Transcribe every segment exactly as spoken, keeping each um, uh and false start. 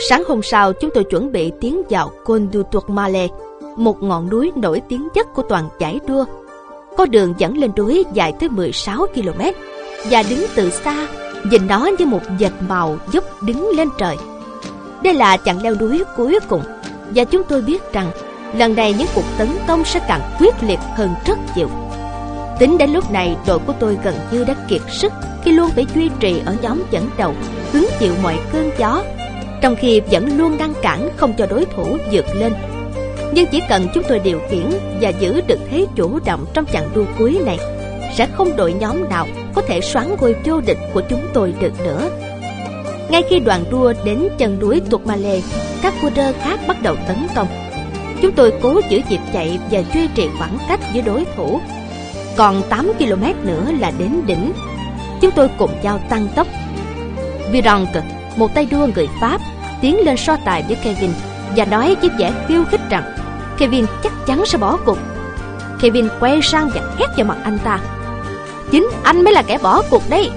Sáng hôm sau, chúng tôi chuẩn bị tiến vào Col du Tourmalet, một ngọn núi nổi tiếng nhất của toàn giải đua. Con đường dẫn lên núi dài tới mười sáu ki lô mét, và đứng từ xa, nhìn nó như một vệt màu dốc đứng lên trời. Đây là chặng leo núi cuối cùng, và chúng tôi biết rằng lần này những cuộc tấn công sẽ càng quyết liệt hơn rất nhiều. Tính đến lúc này, đội của tôi gần như đã kiệt sức khi luôn phải duy trì ở nhóm dẫn đầu, hứng chịu mọi cơn gió, trong khi vẫn luôn ngăn cản không cho đối thủ vượt lên. Nhưng chỉ cần chúng tôi điều khiển và giữ được thế chủ động trong chặng đua cuối này, sẽ không đội nhóm nào có thể soán ngôi vô địch của chúng tôi được nữa. Ngay khi đoàn đua đến chân núi Tourmalet, các coureur khác bắt đầu tấn công. Chúng tôi cố giữ nhịp chạy và duy trì khoảng cách với đối thủ. Còn tám ki lô mét nữa là đến đỉnh. Chúng tôi cùng nhau tăng tốc. Virenque, một tay đua người Pháp, tiến lên so tài với Kevin và nói với vẻ khiêu khích rằng Kevin chắc chắn sẽ bỏ cuộc. Kevin quay sang và hét vào mặt anh ta: "Chính anh mới là kẻ bỏ cuộc đấy!"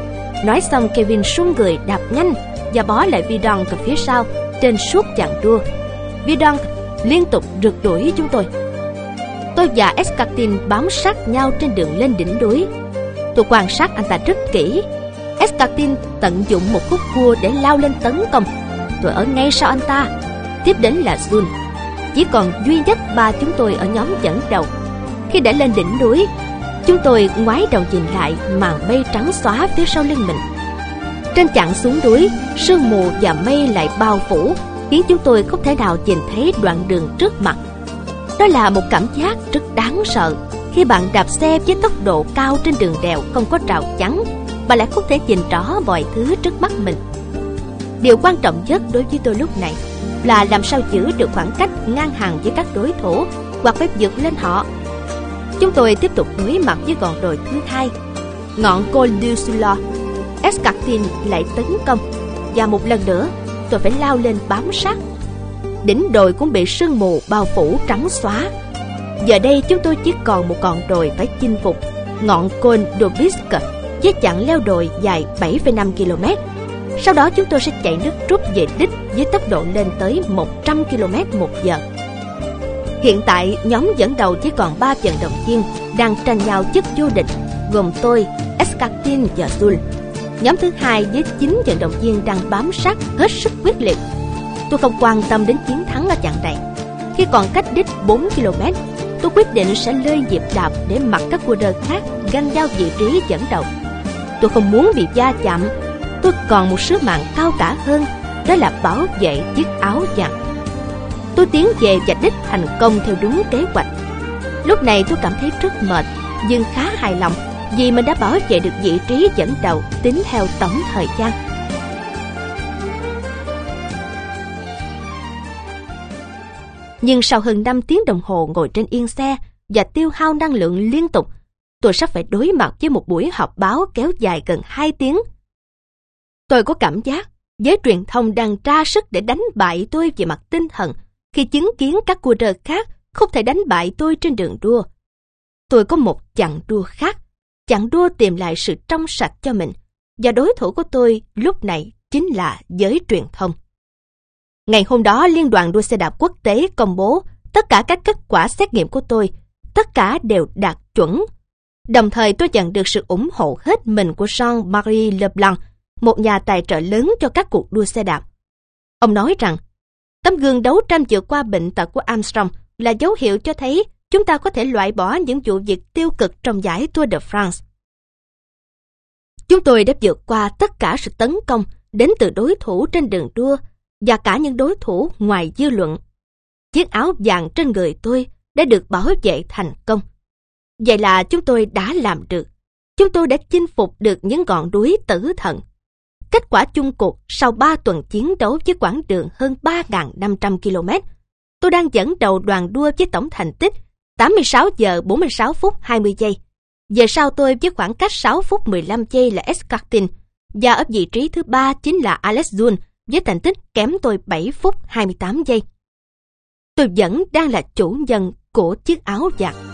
Nói xong, Kevin xung người đạp nhanh và bỏ lại Virenque phía sau trên suốt chặng đua. Virenque liên tục rượt đuổi chúng tôi. Tôi và Escartin bám sát nhau trên đường lên đỉnh núi. Tôi quan sát anh ta rất kỹ. Escartin tận dụng một khúc cua để lao lên tấn công. Tôi ở ngay sau anh ta. Tiếp đến là Jun. Chỉ còn duy nhất ba chúng tôi ở nhóm dẫn đầu. Khi đã lên đỉnh núi, chúng tôi ngoái đầu nhìn lại màn mây trắng xóa phía sau lưng mình. Trên chặng xuống núi, sương mù và mây lại bao phủ, khiến chúng tôi không thể nào nhìn thấy đoạn đường trước mặt. Đó là một cảm giác rất đáng sợ khi bạn đạp xe với tốc độ cao trên đường đèo không có rào chắn, mà lại không thể nhìn rõ mọi thứ trước mắt mình. Điều quan trọng nhất đối với tôi lúc này là làm sao giữ được khoảng cách ngang hàng với các đối thủ, hoặc phải vượt lên họ. Chúng tôi tiếp tục đối mặt với ngọn đồi thứ hai, ngọn Col du Soulard. Escartin lại tấn công, và một lần nữa tôi phải lao lên bám sát. Đỉnh đồi cũng bị sương mù bao phủ trắng xóa. Giờ đây chúng tôi chỉ còn một ngọn đồi phải chinh phục, ngọn Col d'Aubisque, với chặng leo đồi dài bảy phẩy năm ki lô mét. Sau đó chúng tôi sẽ chạy nước rút về đích với tốc độ lên tới một trăm ki lô mét một giờ. Hiện tại, nhóm dẫn đầu chỉ còn ba vận động viên đang tranh nhau chức vô địch, gồm tôi, Escartin và Jules. Nhóm thứ hai với chín vận động viên đang bám sát hết sức quyết liệt. Tôi không quan tâm đến chiến thắng ở chặng này. Khi còn cách đích bốn ki lô mét, tôi quyết định sẽ lơi nhịp đạp để mặc các coureur khác ganh giao vị trí dẫn đầu. Tôi không muốn bị va chạm. Tôi còn một sứ mạng cao cả hơn, đó là bảo vệ chiếc áo vàng. Tôi tiến về và đích thành công theo đúng kế hoạch. Lúc này tôi cảm thấy rất mệt, nhưng khá hài lòng vì mình đã bảo vệ được vị trí dẫn đầu tính theo tổng thời gian. Nhưng sau hơn năm tiếng đồng hồ ngồi trên yên xe và tiêu hao năng lượng liên tục, tôi sắp phải đối mặt với một buổi họp báo kéo dài gần hai tiếng. Tôi có cảm giác giới truyền thông đang tra sức để đánh bại tôi về mặt tinh thần khi chứng kiến các coureur khác không thể đánh bại tôi trên đường đua. Tôi có một chặng đua khác, chặng đua tìm lại sự trong sạch cho mình, và đối thủ của tôi lúc này chính là giới truyền thông. Ngày hôm đó, Liên đoàn đua xe đạp quốc tế công bố tất cả các kết quả xét nghiệm của tôi, tất cả đều đạt chuẩn. Đồng thời tôi nhận được sự ủng hộ hết mình của Jean-Marie Leblanc, một nhà tài trợ lớn cho các cuộc đua xe đạp. Ông nói rằng, tấm gương đấu tranh vượt qua bệnh tật của Armstrong là dấu hiệu cho thấy chúng ta có thể loại bỏ những vụ việc tiêu cực trong giải Tour de France. Chúng tôi đã vượt qua tất cả sự tấn công đến từ đối thủ trên đường đua và cả những đối thủ ngoài dư luận. Chiếc áo vàng trên người tôi đã được bảo vệ thành công. Vậy là chúng tôi đã làm được. Chúng tôi đã chinh phục được những ngọn núi tử thần. Kết quả chung cuộc sau ba tuần chiến đấu với quãng đường hơn ba nghìn năm trăm ki lô mét, tôi đang dẫn đầu đoàn đua với tổng thành tích tám mươi sáu giờ bốn mươi sáu phút hai mươi giây. Về sau tôi với khoảng cách sáu phút mười lăm giây là Escartin, và ở vị trí thứ ba chính là Alex Jun với thành tích kém tôi bảy phút hai mươi tám giây. Tôi vẫn đang là chủ nhân của chiếc áo vàng.